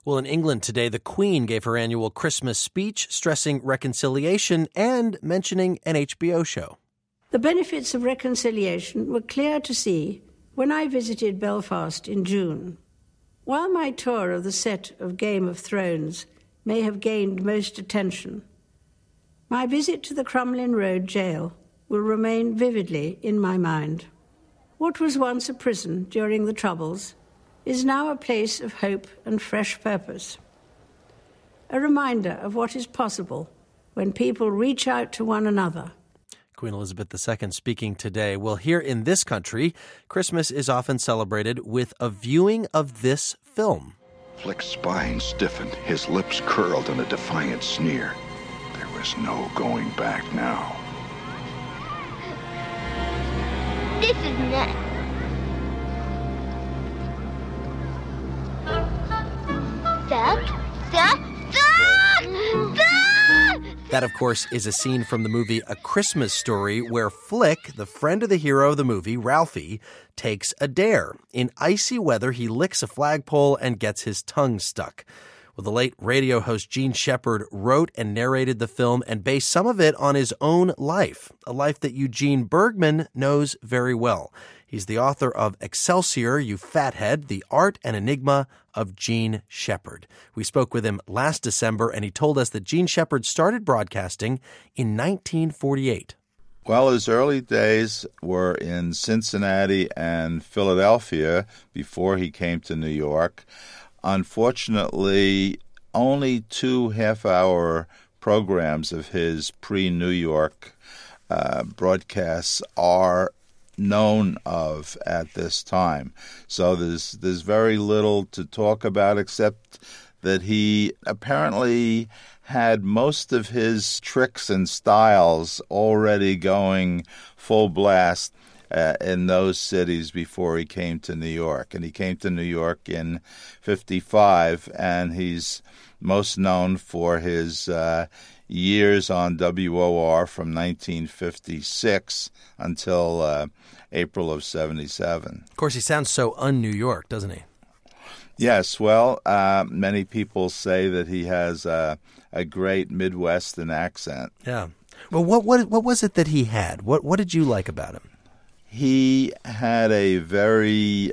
Well, in England today, the Queen gave her annual Christmas speech, stressing reconciliation and mentioning an HBO show. The benefits of reconciliation were clear to see when I visited Belfast in June. While my tour of the set of Game of Thrones may have gained most attention, my visit to the Crumlin Road jail will remain vividly in my mind. What was once a prison during the Troubles is now a place of hope and fresh purpose. A reminder of what is possible when people reach out to one another. Queen Elizabeth II speaking today. Well, here in this country, Christmas is often celebrated with a viewing of this film. Flick's spine stiffened, his lips curled in a defiant sneer. There was no going back now. This is nuts. Stop! That, of course, is a scene from the movie A Christmas Story where Flick, the friend of the hero of the movie, Ralphie, takes a dare. In icy weather, he licks a flagpole and gets his tongue stuck. Well, the late radio host Jean Shepherd wrote and narrated the film and based some of it on his own life, a life that Eugene Bergman knows very well. He's the author of Excelsior, You Fathead, The Art and Enigma of Jean Shepherd. We spoke with him last December, and he told us that Jean Shepherd started broadcasting in 1948. Well, his early days were in Cincinnati and Philadelphia before he came to New York. Unfortunately, only 2 half-hour programs of his pre-New York broadcasts are known of at this time. So there's very little to talk about except that he apparently had most of his tricks and styles already going full blast in those cities before he came to New York. And he came to New York in 1955, and he's most known for his years on WOR from 1956 until April of 1977. Of course, he sounds so un-New York, doesn't he? Yes, well, many people say that he has a great Midwestern accent. Yeah. Well, what was it that he had? What did you like about him? He had a very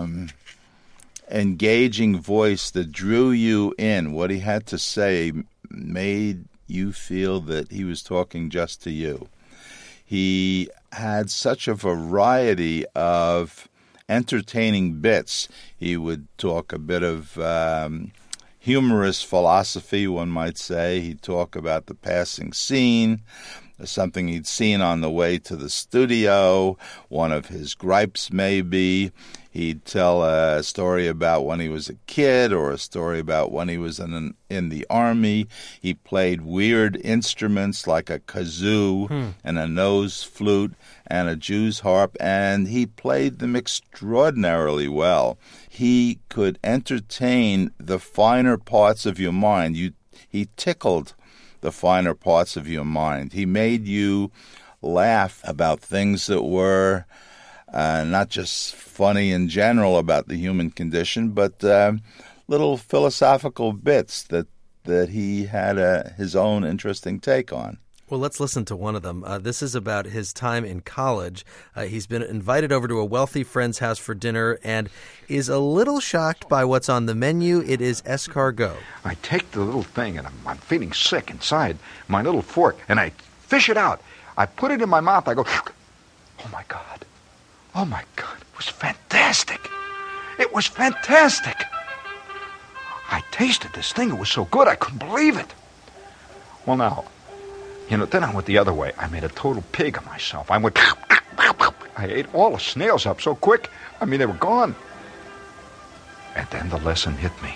engaging voice that drew you in. What he had to say made you feel that he was talking just to you. He had such a variety of entertaining bits. He would talk a bit of humorous philosophy, one might say. He'd talk about the passing scene, something he'd seen on the way to the studio, one of his gripes maybe. He'd tell a story about when he was a kid or a story about when he was in the Army. He played weird instruments like a kazoo and a nose flute and a Jew's harp, and he played them extraordinarily well. He could entertain the finer parts of your mind. He tickled the finer parts of your mind. He made you laugh about things that were not just funny in general about the human condition, but little philosophical bits that he had his own interesting take on. Well, let's listen to one of them. This is about his time in college. He's been invited over to a wealthy friend's house for dinner and is a little shocked by what's on the menu. It is escargot. I take the little thing, and I'm feeling sick inside my little fork, and I fish it out. I put it in my mouth. I go, oh, my God. Oh, my God. It was fantastic. It was fantastic. I tasted this thing. It was so good, I couldn't believe it. Well, now, then I went the other way. I made a total pig of myself. I ate all the snails up so quick. They were gone. And then the lesson hit me.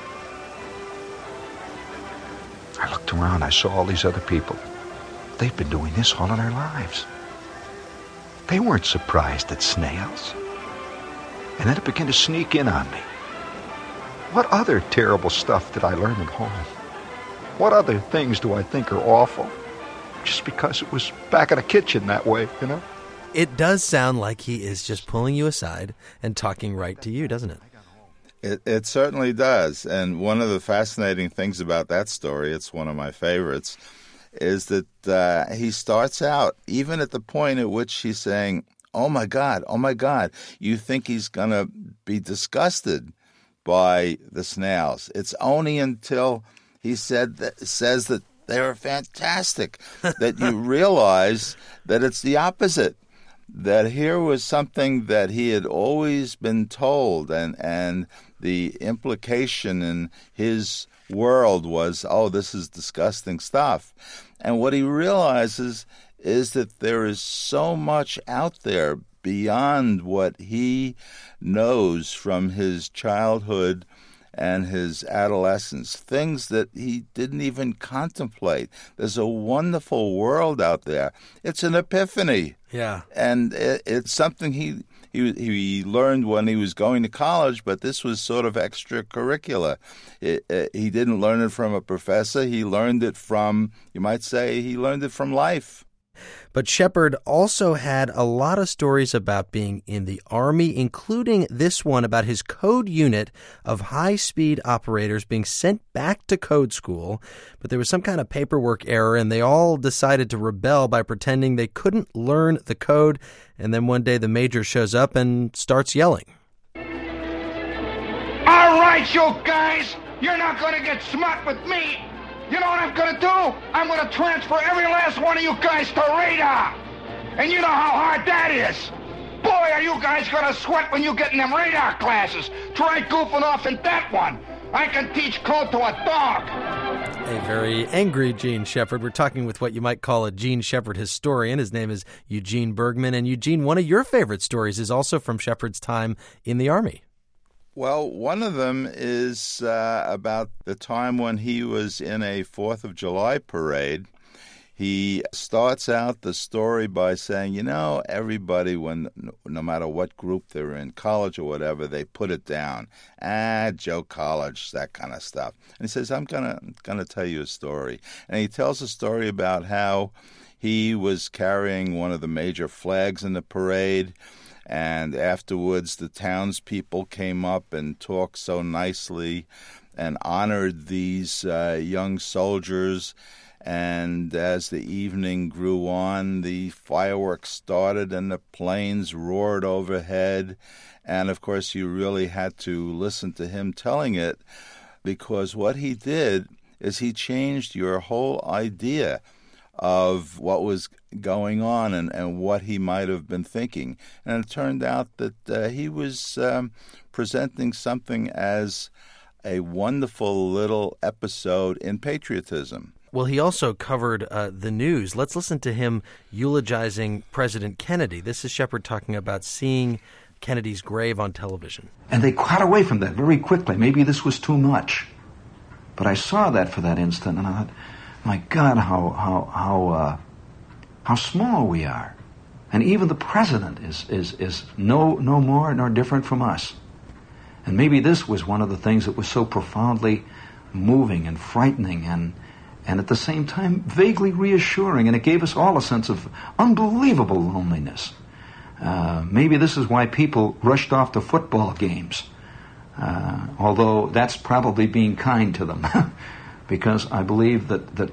I looked around. I saw all these other people. They've been doing this all of their lives. They weren't surprised at snails. And then it began to sneak in on me. What other terrible stuff did I learn at home? What other things do I think are awful? Just because it was back in the kitchen that way, It does sound like he is just pulling you aside and talking right to you, doesn't it? It certainly does. And one of the fascinating things about that story, it's one of my favorites, is that he starts out, even at the point at which he's saying, oh my God, you think he's going to be disgusted by the snails. It's only until he says that they're fantastic that you realize that it's the opposite. That here was something that he had always been told, and the implication in his world was, oh, this is disgusting stuff. And what he realizes is that there is so much out there beyond what he knows from his childhood and his adolescence, things that he didn't even contemplate. There's a wonderful world out there. It's an epiphany. Yeah. And it's something he learned when he was going to college, but this was sort of extracurricular. He didn't learn it from a professor. He learned it from, you might say, he learned it from life. But Shepard also had a lot of stories about being in the Army, including this one about his code unit of high-speed operators being sent back to code school. But there was some kind of paperwork error, and they all decided to rebel by pretending they couldn't learn the code. And then one day the major shows up and starts yelling. All right, you guys, you're not going to get smart with me. You know what I'm going to do? I'm going to transfer every last one of you guys to radar. And you know how hard that is. Boy, are you guys going to sweat when you get in them radar classes. Try goofing off in that one. I can teach code to a dog. A very angry Gene Shepard. We're talking with what you might call a Gene Shepard historian. His name is Eugene Bergman. And Eugene, one of your favorite stories is also from Shepard's time in the Army. Well, one of them is about the time when he was in a 4th of July parade. He starts out the story by saying, you know, everybody, no matter what group they're in, college or whatever, they put it down. Joe College, that kind of stuff. And he says, I'm gonna tell you a story. And he tells a story about how he was carrying one of the major flags in the parade, and afterwards the townspeople came up and talked so nicely and honored these young soldiers. And as the evening grew on, the fireworks started and the planes roared overhead. And, of course, you really had to listen to him telling it, because what he did is he changed your whole idea of what was going on and what he might have been thinking. And it turned out that he was presenting something as a wonderful little episode in patriotism. Well, he also covered the news. Let's listen to him eulogizing President Kennedy. This is Shepard talking about seeing Kennedy's grave on television. And they got away from that very quickly. Maybe this was too much. But I saw that for that instant, and I thought, my God, how small we are. And even the president is no more nor different from us. And maybe this was one of the things that was so profoundly moving and frightening and at the same time vaguely reassuring, and it gave us all a sense of unbelievable loneliness. Maybe this is why people rushed off to football games, although that's probably being kind to them. Because I believe that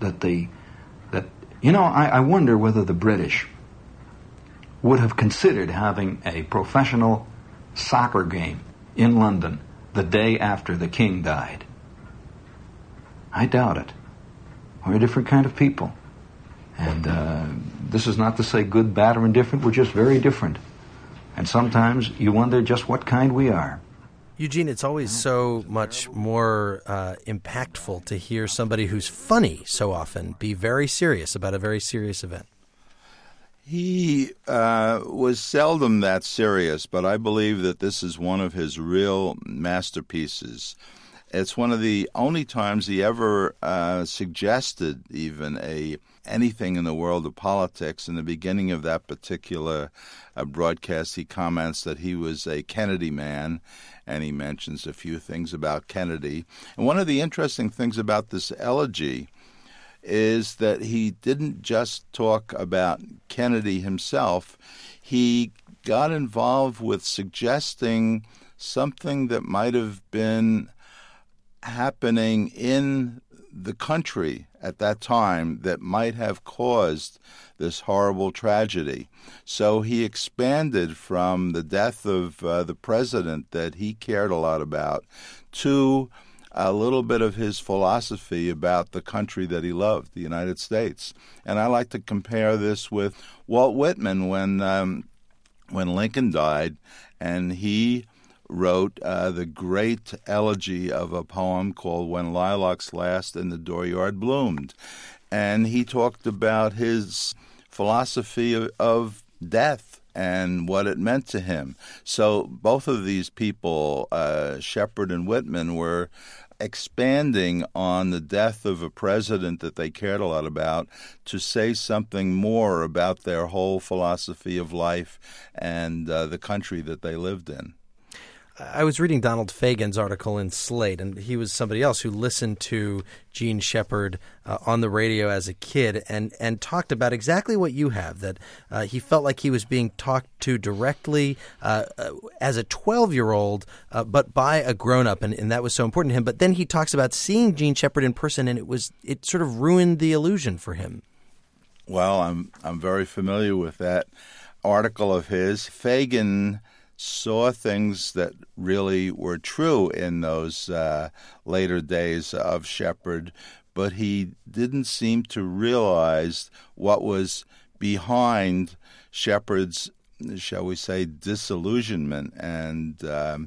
I wonder whether the British would have considered having a professional soccer game in London the day after the king died. I doubt it. We're a different kind of people. And this is not to say good, bad, or indifferent. We're just very different. And sometimes you wonder just what kind we are. Eugene, it's always so much more impactful to hear somebody who's funny so often be very serious about a very serious event. He was seldom that serious, but I believe that this is one of his real masterpieces. It's one of the only times he ever suggested even anything in the world of politics. In the beginning of that particular broadcast, he comments that he was a Kennedy man, and he mentions a few things about Kennedy. And one of the interesting things about this elegy is that he didn't just talk about Kennedy himself. He got involved with suggesting something that might have been happening in the country at that time that might have caused this horrible tragedy. So he expanded from the death of the president that he cared a lot about to a little bit of his philosophy about the country that he loved, the United States. And I like to compare this with Walt Whitman when Lincoln died, and he wrote the great elegy of a poem called When Lilacs Last and the Dooryard Bloomed. And he talked about his philosophy of death and what it meant to him. So both of these people, Shepard and Whitman, were expanding on the death of a president that they cared a lot about to say something more about their whole philosophy of life and the country that they lived in. I was reading Donald Fagen's article in Slate, and he was somebody else who listened to Jean Shepherd on the radio as a kid and talked about exactly what you have, that he felt like he was being talked to directly as a 12-year-old, but by a grown-up, and that was so important to him. But then he talks about seeing Jean Shepherd in person, and it sort of ruined the illusion for him. Well, I'm very familiar with that article of his. Fagen saw things that really were true in those later days of Shepherd, but he didn't seem to realize what was behind Shepherd's, shall we say, disillusionment and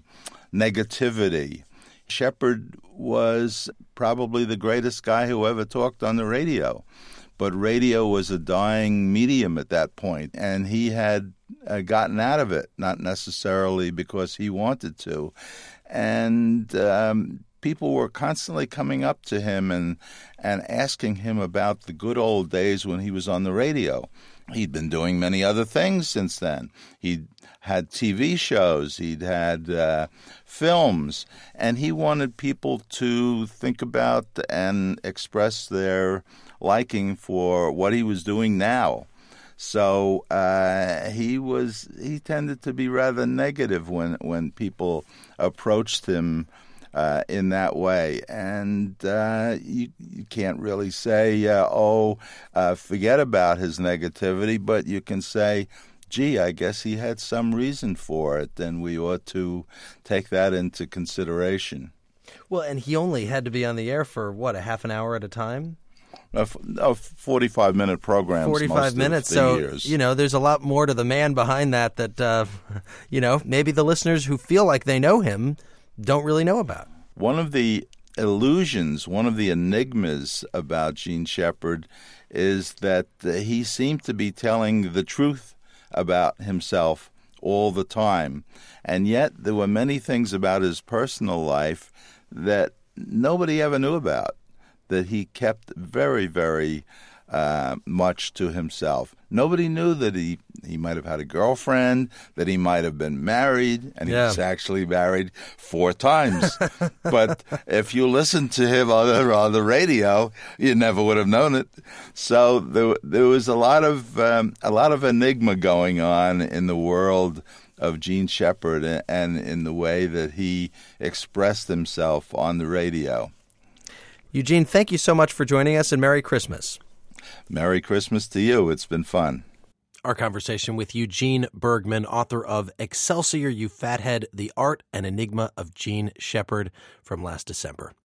negativity. Shepherd was probably the greatest guy who ever talked on the radio, but radio was a dying medium at that point, and he had gotten out of it, not necessarily because he wanted to. And people were constantly coming up to him and asking him about the good old days when he was on the radio. He'd been doing many other things since then. He'd had TV shows, he'd had films, and he wanted people to think about and express their liking for what he was doing now. So he tended to be rather negative when people approached him in that way, and you can't really say, forget about his negativity, but you can say, gee, I guess he had some reason for it, and we ought to take that into consideration. Well, and he only had to be on the air for, a half an hour at a time? 45-minute programs. 45 minutes. So, years. There's a lot more to the man behind that, maybe the listeners who feel like they know him don't really know about. One of the illusions, one of the enigmas about Jean Shepherd is that he seemed to be telling the truth about himself all the time. And yet there were many things about his personal life that nobody ever knew about, that he kept very, very much to himself. Nobody knew that he might have had a girlfriend, that he might have been married, and he was actually married 4 times. But if you listened to him on the radio, you never would have known it. So there was a lot of enigma going on in the world of Jean Shepherd and in the way that he expressed himself on the radio. Eugene, thank you so much for joining us, and Merry Christmas. Merry Christmas to you. It's been fun. Our conversation with Eugene Bergman, author of Excelsior, You Fathead, The Art and Enigma of Jean Shepherd, from last December.